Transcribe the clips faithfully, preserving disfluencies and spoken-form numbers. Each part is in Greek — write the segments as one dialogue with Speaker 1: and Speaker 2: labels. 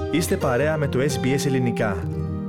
Speaker 1: Είστε παρέα με το ες μπι ες Ελληνικά.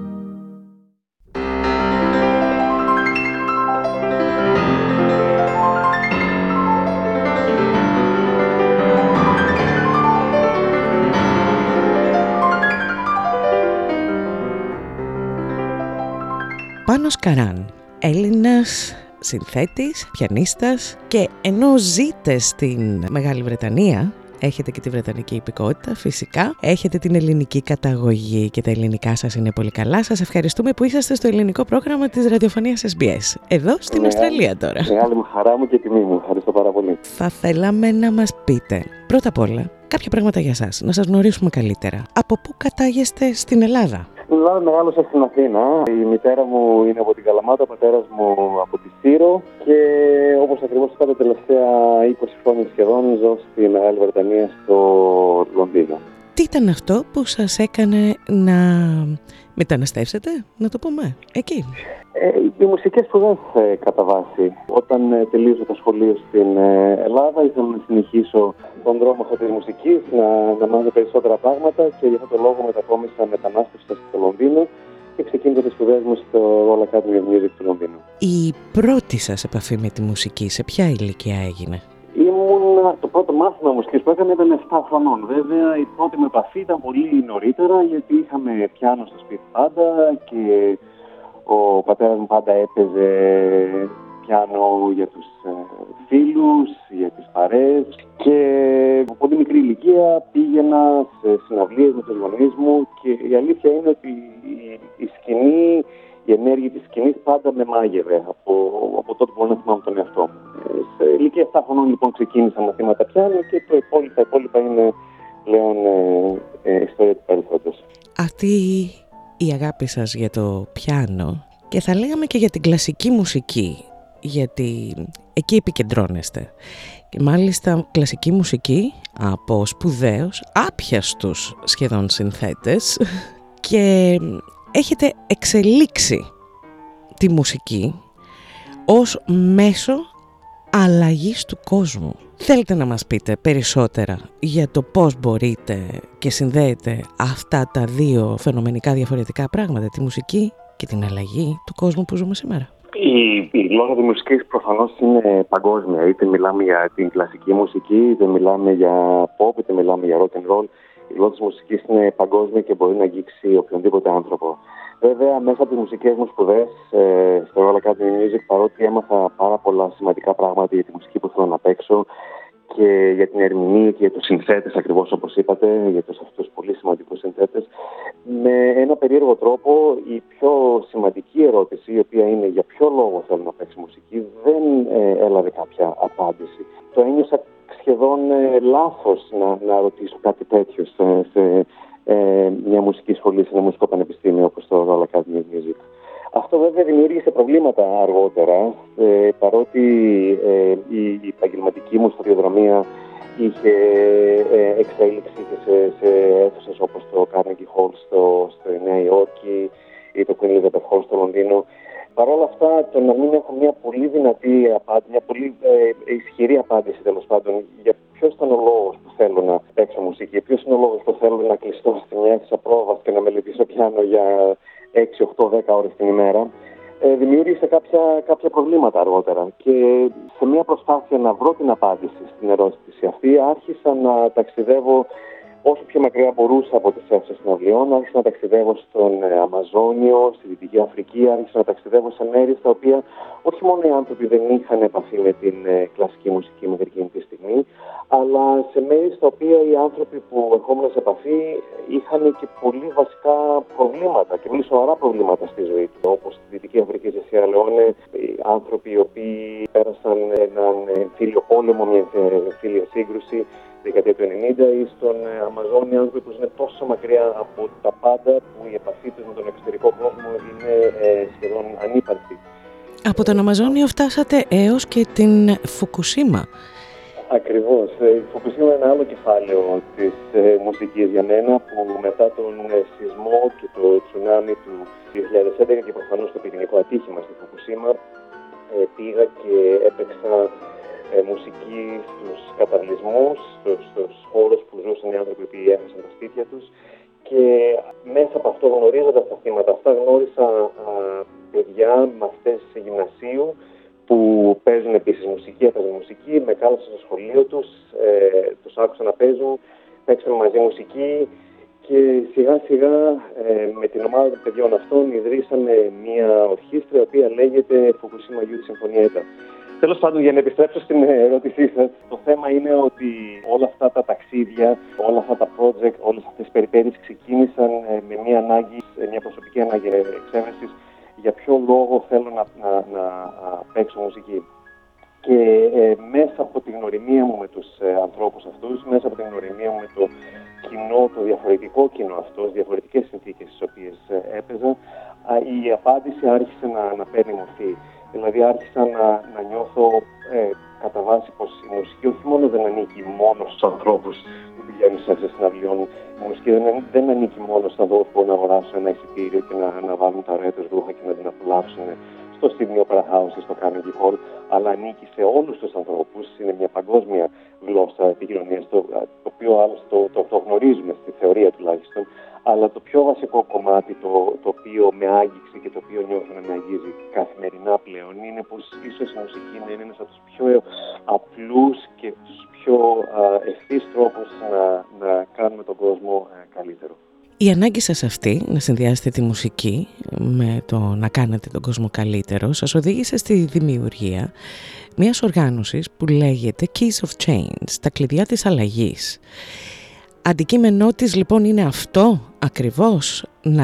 Speaker 2: Πάνος Καράν, Έλληνας συνθέτης, πιανίστας, και ενώ ζείτε στην Μεγάλη Βρετανία, έχετε και τη βρετανική υπηκότητα φυσικά, έχετε την ελληνική καταγωγή και τα ελληνικά σας είναι πολύ καλά. Σας ευχαριστούμε που είσαστε στο ελληνικό πρόγραμμα της ραδιοφωνίας ες μπι ες, εδώ στην
Speaker 3: Μεγάλη,
Speaker 2: Αυστραλία τώρα.
Speaker 3: Μεγάλη μου χαρά μου και τιμή μου, ευχαριστώ πάρα πολύ.
Speaker 2: Θα θέλαμε να μας πείτε πρώτα απ' όλα κάποια πράγματα για σας, να σας γνωρίσουμε καλύτερα. Από πού κατάγεστε στην Ελλάδα?
Speaker 3: Στην Ελλάδα μεγάλωσα στην Αθήνα. Η μητέρα μου είναι από την Καλαμάτα, ο πατέρας μου από τη Σύρο και όπως ακριβώς είπα, τα τελευταία είκοσι χρόνια σχεδόν ζω στη Μεγάλη Βρετανία, στο Λονδίνο.
Speaker 2: Τι ήταν αυτό που σας έκανε να μεταναστεύσετε, να το πούμε, εκεί?
Speaker 3: Ε, οι μουσικές σπουδές ε, κατά βάση. Όταν ε, τελείωσα το σχολείο στην ε, Ελλάδα, ήθελα να συνεχίσω τον δρόμο αυτή της μουσικής, να, να μάθω περισσότερα πράγματα και γι' αυτό το λόγο μετακόμισα, μετανάστευσα στο Λονδίνο και ξεκίνησα τις σπουδές μου στο Royal Academy of Music του Λονδίνου.
Speaker 2: Η πρώτη σας επαφή με τη μουσική, σε ποια ηλικία έγινε?
Speaker 3: Ήμουν, το πρώτο μάθημα μουσικής που έκανα ήταν επτά χρονών. Βέβαια, η πρώτη μου επαφή ήταν πολύ νωρίτερα, γιατί είχαμε πιάνο στο σπίτι πάντα και ο πατέρας μου πάντα έπαιζε πιάνο για τους ε, φίλους, για τις παρέες και από πολύ μικρή ηλικία πήγαινα σε συναυλίες με τους γονείς μου και η αλήθεια είναι ότι η, η σκηνή, η ενέργεια της σκηνής πάντα με μάγευε από, από τότε που μπορώ να θυμάμαι τον εαυτό μου. Ε, σε ηλικία επτά χρονών λοιπόν ξεκίνησα μαθήματα πιάνο και το υπόλοιπα, τα υπόλοιπα είναι πλέον ε, ε, ιστορία του παρελθόντος.
Speaker 2: Αυτή η αγάπη σας για το πιάνο και θα λέγαμε και για την κλασική μουσική, γιατί εκεί επικεντρώνεστε, και μάλιστα κλασική μουσική από σπουδαίους, άπιαστους σχεδόν συνθέτες, και έχετε εξελίξει τη μουσική ως μέσο αλλαγής του κόσμου. Θέλετε να μας πείτε περισσότερα για το πώς μπορείτε και συνδέετε αυτά τα δύο φαινομενικά διαφορετικά πράγματα, τη μουσική και την αλλαγή του κόσμου που ζούμε σήμερα?
Speaker 3: Η, η γλώσσα της μουσικής προφανώς είναι παγκόσμια. Είτε μιλάμε για την κλασική μουσική, είτε μιλάμε για pop, είτε μιλάμε για rock and roll. Η γλώσσα της μουσικής είναι παγκόσμια και μπορεί να αγγίξει οποιονδήποτε άνθρωπο. Βέβαια, μέσα από τις μουσικές μου σπουδές ε, στο Royal Academy of Music, παρότι έμαθα πάρα πολλά σημαντικά πράγματα για τη μουσική που θέλω να παίξω και για την ερμηνεία και για τους συνθέτες, ακριβώς όπως είπατε, για τους αυτούς πολύ σημαντικούς συνθέτες, με ένα περίεργο τρόπο η πιο σημαντική ερώτηση, η οποία είναι για ποιο λόγο θέλω να παίξω μουσική, δεν ε, έλαβε κάποια απάντηση. Το ένιωσα σχεδόν ε, λάθος να, να ρωτήσω κάτι τέτοιο σε, σε ε, μια μουσική σχολή, σε ένα μουσικό πανεπιστήμιο όπως το Royal Academy of Music. Αυτό βέβαια δημιούργησε προβλήματα αργότερα, ε, παρότι ε, η, η επαγγελματική μου σταδιοδρομία είχε ε, εξέλιξη και σε, σε αίθουσες όπως το Carnegie Hall στο, στο Νέα Υόρκη ή το Queen Elizabeth Hall στο Λονδίνο. Παρ' όλα αυτά, το να μην έχω μια πολύ δυνατή απάντηση, μια πολύ ε, ισχυρή απάντηση τέλος πάντων για ποιος ήταν ο λόγος που θέλω να παίξω μουσική, ποιος είναι ο λόγος που θέλω να κλειστώ στη μια αίθουσα πρόβας και να μελετήσω πιάνο για έξι, οκτώ, δέκα ώρες την ημέρα, ε, δημιούργησε κάποια, κάποια προβλήματα αργότερα. Και σε μια προσπάθεια να βρω την απάντηση στην ερώτηση αυτή, άρχισα να ταξιδεύω όσο πιο μακριά μπορούσα από τις αίθουσες συναυλιών. Άρχισα να ταξιδεύω στον Αμαζόνιο, στη Δυτική Αφρική, άρχισα να ταξιδεύω σε μέρη στα οποία όχι μόνο οι άνθρωποι δεν είχαν επαφή με την ε, κλασική μουσική μέχρι εκείνη τη στιγμή, αλλά σε μέρη στα οποία οι άνθρωποι που ερχόμουν σε επαφή είχαν και πολύ βασικά προβλήματα και πολύ σοβαρά προβλήματα στη ζωή του. Όπως στη Δυτική Αφρική, στη Σιέρα Λεόνε, οι άνθρωποι οι οποίοι πέρασαν έναν εμφύλιο πόλεμο, μια εμφύλια σύγκρουση δεκαετία του ενενήντα, ή στον Αμαζόνιο, άνθρωποι που είναι τόσο μακριά από τα πάντα που η επαφή τους με τον εξωτερικό κόσμο είναι ε, σχεδόν ανύπαρκτη.
Speaker 2: Από τον Αμαζόνιο φτάσατε έως και την Φουκουσίμα.
Speaker 3: Ακριβώς. Η Φουκουσίμα είναι ένα άλλο κεφάλαιο της ε, μουσικής για μένα, που μετά τον ε, σεισμό και το τσουνάμι του δύο χιλιάδες έντεκα και προφανώς το πυρηνικό ατύχημα στη Φουκουσίμα, ε, πήγα και έπαιξα Ε, μουσική στους καταβλισμούς, στους, στους χώρους που ζούσαν οι άνθρωποι που έχασαν τα σπίτια τους και μέσα από αυτό, γνωρίζοντας τα θύματα αυτά, γνώρισα α, παιδιά, μαθητές γυμνασίου που παίζουν επίσης μουσική, έπαιζαν μουσική, με κάλεσαν στο σχολείο τους, ε, τους άκουσα να παίζουν, παίξαμε μαζί μουσική και σιγά σιγά ε, με την ομάδα των παιδιών αυτών ιδρύσαμε μια ορχήστρα η οποία λέγεται Fukushima Youth Sinfonietta. Τέλος πάντων, για να επιστρέψω στην ερώτησή σας, το θέμα είναι ότι όλα αυτά τα ταξίδια, όλα αυτά τα project, όλες αυτές τις περιπέτειες ξεκίνησαν με μια ανάγκη, μια προσωπική ανάγκη εξέβρεσης για ποιο λόγο θέλω να, να, να παίξω μουσική. Και ε, μέσα από τη γνωριμία μου με τους ε, ανθρώπους αυτούς, μέσα από τη γνωριμία μου με το κοινό, το διαφορετικό κοινό αυτό, τις διαφορετικές συνθήκες στις οποίες ε, έπαιζα, α, η απάντηση άρχισε να, να παίρνει μορφή. Δηλαδή άρχισα να, να νιώθω ε, κατά βάση πως η μουσική όχι μόνο δεν ανήκει μόνο στους ανθρώπους που πηγαίνουν σε συναυλιών. Η μουσική δεν, δεν ανήκει μόνο στους ανθρώπους που μπορούν να αγοράσουν ένα εισιτήριο και να, να βάλουν τα ωραία τους ρούχα και να την απολαύσουν στο Sydney Opera House ή στο Carnegie Hall, αλλά ανήκει σε όλους τους ανθρώπους. Είναι μια παγκόσμια γλώσσα επικοινωνίας, το, το οποίο άλλωστε το, το, το γνωρίζουμε στη θεωρία τουλάχιστον. Αλλά το πιο βασικό κομμάτι, το, το οποίο με άγγιξε και το οποίο νιώθω να με αγγίζει καθημερινά πλέον, είναι πως ίσως η μουσική είναι ένας από τους πιο απλούς και τους πιο ευθύς τρόπους να, να κάνουμε τον κόσμο καλύτερο.
Speaker 2: Η ανάγκη σας αυτή να συνδυάσετε τη μουσική με το να κάνετε τον κόσμο καλύτερο σας οδήγησε στη δημιουργία μιας οργάνωσης που λέγεται Keys of Change, τα κλειδιά της αλλαγής. Αντικείμενό της λοιπόν είναι αυτό ακριβώς, να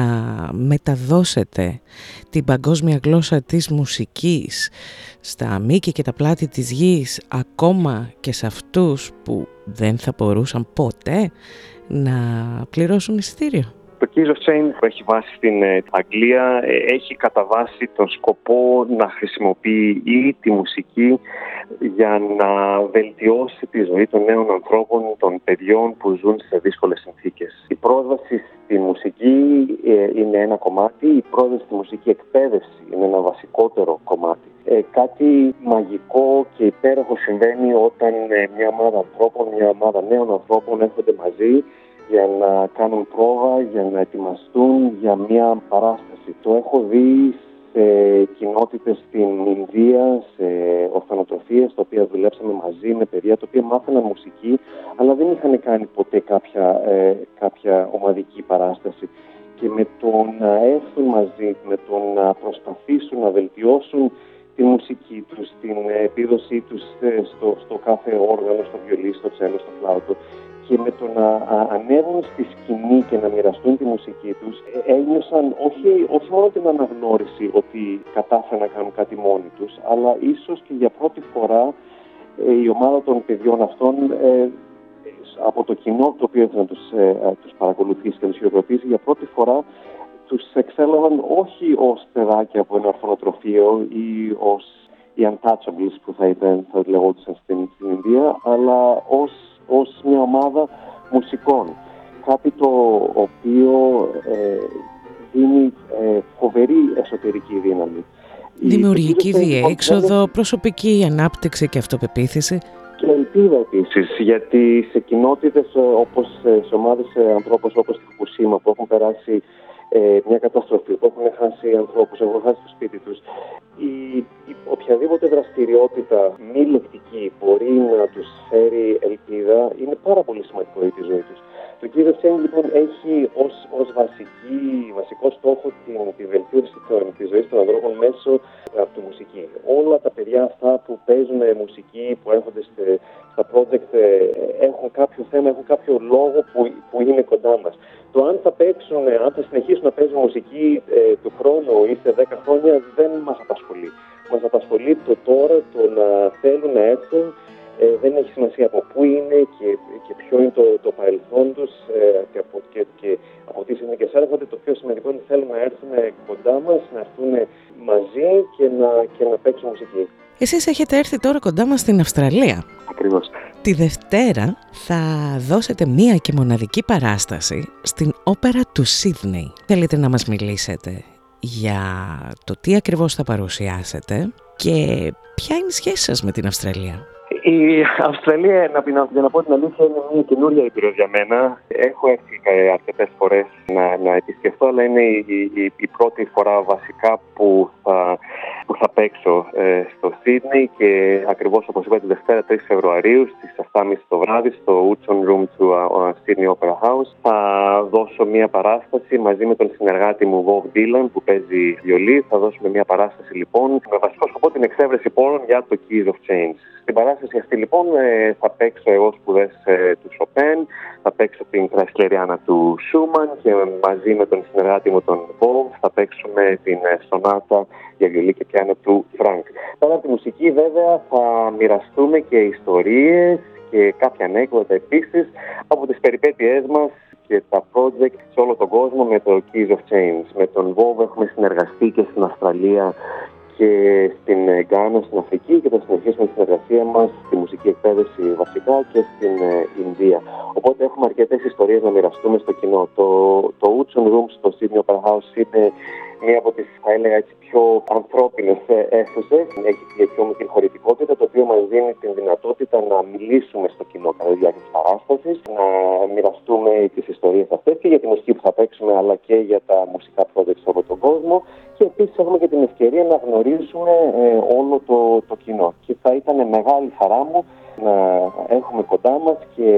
Speaker 2: μεταδώσετε την παγκόσμια γλώσσα της μουσικής στα μήκη και τα πλάτη της γης, ακόμα και σε αυτούς που δεν θα μπορούσαν ποτέ να πληρώσουν εισιτήριο.
Speaker 3: Το Keys of Change που έχει βάση στην Αγγλία έχει κατά βάση τον σκοπό να χρησιμοποιεί τη μουσική για να βελτιώσει τη ζωή των νέων ανθρώπων, των παιδιών που ζουν σε δύσκολες συνθήκες. Η πρόσβαση στη μουσική είναι ένα κομμάτι, η πρόσβαση στη μουσική εκπαίδευση είναι ένα βασικότερο κομμάτι. Ε, κάτι μαγικό και υπέροχο συμβαίνει όταν μια ομάδα ανθρώπων, μια ομάδα νέων ανθρώπων έρχονται μαζί για να κάνουν πρόβα, για να ετοιμαστούν για μια παράσταση. Το έχω δει σε κοινότητες στην Ινδία, σε ορφανοτροφίες, τα οποία δουλέψαμε μαζί με παιδιά, τα οποία μάθαιναν μουσική, αλλά δεν είχαν κάνει ποτέ κάποια, ε, κάποια ομαδική παράσταση. Και με το να έρθουν μαζί, με το να προσπαθήσουν να βελτιώσουν τη μουσική τους, την επίδοσή τους στο, στο κάθε όργανο, στο βιολί, στο τσέλο, στο φλάουτο, και με το να ανέβουν στη σκηνή και να μοιραστούν τη μουσική τους, ένιωσαν όχι, όχι μόνο την αναγνώριση ότι κατάφεραν να κάνουν κάτι μόνοι τους, αλλά ίσως και για πρώτη φορά η ομάδα των παιδιών αυτών, ε, από το κοινό το οποίο ήθελε να τους, ε, τους παρακολουθήσει και τους χειροκροτήσει, για πρώτη φορά τους εξέλαβαν όχι ως παιδάκια από ένα ορφανοτροφείο ή ως οι untouchables που θα, ήταν, θα λεγόντουσαν στην, στην Ινδία, αλλά ως ως μια ομάδα μουσικών. Κάτι το οποίο ε, δίνει ε, φοβερή εσωτερική δύναμη.
Speaker 2: Δημιουργική διέξοδο, προσωπική ανάπτυξη και αυτοπεποίθηση.
Speaker 3: Και ελπίδα επίσης, γιατί σε κοινότητες όπως σε ομάδες ανθρώπων όπως τη Φουκουσίμα που έχουν περάσει ε, μια καταστροφή, που έχουν χάσει ανθρώπους, έχουν χάσει το σπίτι τους, η, η οποιαδήποτε δραστηριότητα μη λεκτική μπορεί να τους φέρει ελπίδα, είναι πάρα πολύ σημαντικό για τη ζωή τους. Το Keys of Change λοιπόν έχει ως, ως βασική, βασικό στόχο την, τη βελτίωση της ζωής των ανθρώπων μέσω από τη μουσική. Όλα τα παιδιά αυτά που παίζουν μουσική, που έρχονται στε, στα project, έχουν κάποιο θέμα, έχουν κάποιο λόγο που, που είναι κοντά μας. Το αν θα παίξουν, αν θα συνεχίσουν να παίζουν μουσική ε, του χρόνου ή σε δέκα χρόνια δεν μας απασχολεί. Μας απασχολεί το τώρα, το να θέλουν να έρθουν. Ε, δεν έχει σημασία από πού είναι και, και ποιο είναι το, το παρελθόν τους ε, και, από, και, και από τι συνθήκες έρχονται. Το πιο σημαντικό είναι ότι θέλουν να έρθουν κοντά μας, να έρθουν μαζί και να, και να παίξουν μουσική.
Speaker 2: Εσείς έχετε έρθει τώρα κοντά μας στην Αυστραλία.
Speaker 3: Ακριβώς.
Speaker 2: Τη Δευτέρα θα δώσετε μία και μοναδική παράσταση στην Όπερα του Σίδνεϊ. Θέλετε να μας μιλήσετε για το τι ακριβώς θα παρουσιάσετε και ποια είναι η σχέση σας με την Αυστραλία?
Speaker 3: Η Αυστραλία, να, να, για να πω την αλήθεια, είναι μια καινούρια ήπειρο για μένα. Έχω έρθει αρκετές φορές να, να επισκεφτώ, αλλά είναι η, η, η πρώτη φορά βασικά που θα, που θα παίξω ε, στο Σίδνεϊ και ακριβώς όπως είπα τη Δευτέρα τρεις Φεβρουαρίου στις επτά και μισή το βράδυ στο Woodson Room του uh, Sydney Opera House θα δώσω μια παράσταση μαζί με τον συνεργάτη μου Bob Dylan που παίζει βιολί. Θα δώσουμε μια παράσταση λοιπόν με βασικό σκοπό την εξέβρεση πόρων για το Keys of Change. Στην παράσταση αυτή λοιπόν θα παίξω εγώ σπουδές του Chopin, θα παίξω την Κρασκλεριάνα του Σούμαν και μαζί με τον συνεργάτη μου τον Bob θα παίξουμε την σονάτα για βιολί και πιάνο του Frank. Πέρα από τη μουσική βέβαια θα μοιραστούμε και ιστορίες και κάποια ανέκδοτα επίσης από τις περιπέτειές μας και τα project σε όλο τον κόσμο με το Keys of Change. Με τον Bob έχουμε συνεργαστεί και στην Αυστραλία και στην Γκάνα, στην Αφρική και θα συνεχίσουμε τη συνεργασία μας στη μουσική εκπαίδευση βασικά και στην Ινδία. Οπότε έχουμε αρκετές ιστορίες να μοιραστούμε στο κοινό. Το, το Woodson Room στο Sydney Opera House είναι μία από τις, θα έλεγα έτσι, πιο ανθρώπινες αίθουσες. Έχει και πιο μικρή χωρητικότητα, το οποίο μας δίνει την δυνατότητα να μιλήσουμε στο κοινό κατά τη διάρκεια της παράστασης, να μοιραστούμε τις ιστορίες αυτές και για τη μουσική που θα παίξουμε, αλλά και για τα μουσικά projects από τον κόσμο. Και επίσης έχουμε και την ευκαιρία να γνωρίσουμε ε, όλο το, το κοινό. Και θα ήταν μεγάλη χαρά μου να έχουμε κοντά μας και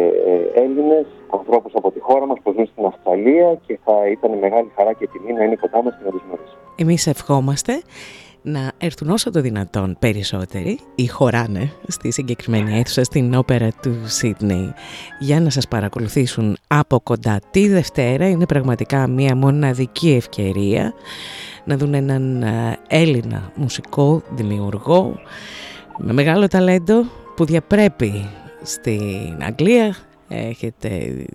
Speaker 3: ε, Έλληνες, ανθρώπους από τη χώρα μας που ζουν στην Αυστραλία και θα ήταν μεγάλη χαρά και τιμή να είναι κοντά μας και να τους γνωρίσουμε.
Speaker 2: Εμείς ευχόμαστε να έρθουν όσο το δυνατόν περισσότεροι ή χωράνε στη συγκεκριμένη αίθουσα στην όπερα του Σίδνεϊ για να σας παρακολουθήσουν από κοντά τη Δευτέρα. Είναι πραγματικά μια μοναδική ευκαιρία να δουν έναν Έλληνα μουσικό δημιουργό με μεγάλο ταλέντο που διαπρέπει στην Αγγλία. Έχετε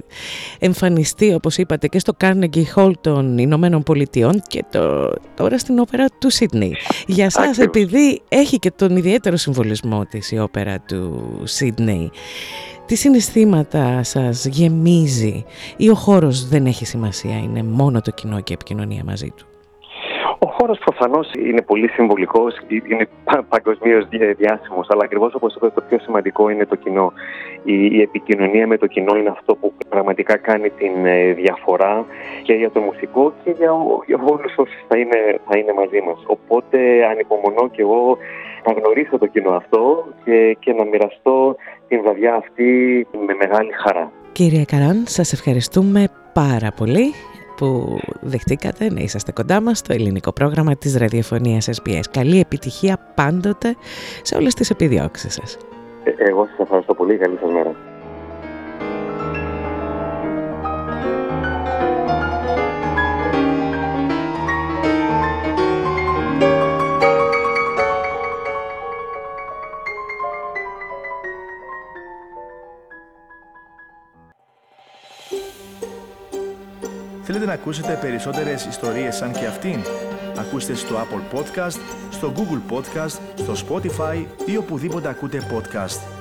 Speaker 2: εμφανιστεί, όπως είπατε, και στο Carnegie Hall των Ηνωμένων Πολιτειών και το, τώρα στην όπερα του Σίδνεϊ. Για σας, Άκρως. Επειδή έχει και τον ιδιαίτερο συμβολισμό της η όπερα του Σίδνεϊ, τι συναισθήματα σας γεμίζει ή ο χώρος δεν έχει σημασία, είναι μόνο το κοινό και η επικοινωνία μαζί του?
Speaker 3: Ο χώρος προφανώς είναι πολύ συμβολικός, είναι παγκοσμίως διάσημος, αλλά ακριβώς όπως είπα, το πιο σημαντικό είναι το κοινό. Η, η επικοινωνία με το κοινό είναι αυτό που πραγματικά κάνει την διαφορά και για το μουσικό και για, για όλους όσοι θα είναι, θα είναι μαζί μας. Οπότε ανυπομονώ και εγώ να γνωρίσω το κοινό αυτό και, και να μοιραστώ την βραδιά αυτή με μεγάλη χαρά.
Speaker 2: Κύριε Καράν, σας ευχαριστούμε πάρα πολύ που δεχτήκατε να είσαστε κοντά μας στο ελληνικό πρόγραμμα της ραδιοφωνίας ες μπι ες. Καλή επιτυχία πάντοτε σε όλες τις επιδιώξεις σας.
Speaker 3: Ε, εγώ σας ευχαριστώ πολύ. Καλή σας μέρα.
Speaker 1: Θέλετε να ακούσετε περισσότερες ιστορίες σαν και αυτήν? Ακούστε στο Apple Podcast, στο Google Podcast, στο Spotify ή οπουδήποτε ακούτε podcast.